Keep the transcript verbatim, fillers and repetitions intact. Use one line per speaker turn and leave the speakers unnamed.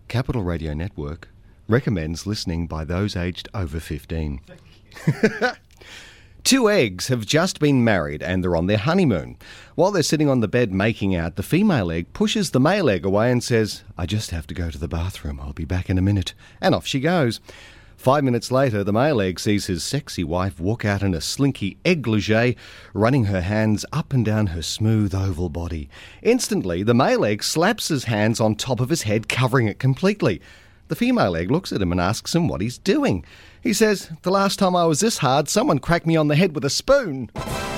Capital Radio Network recommends listening by those aged over fifteen. Two eggs have just been married and they're on their honeymoon. While they're sitting on the bed making out, the female egg pushes the male egg away and says, "I just have to go to the bathroom. I'll be back in a minute." And off she goes. Five minutes later, the male egg sees his sexy wife walk out in a slinky egg-ligé, running her hands up and down her smooth oval body. Instantly, the male egg slaps his hands on top of his head, covering it completely. The female egg looks at him and asks him what he's doing. He says, "The last time I was this hard, someone cracked me on the head with a spoon."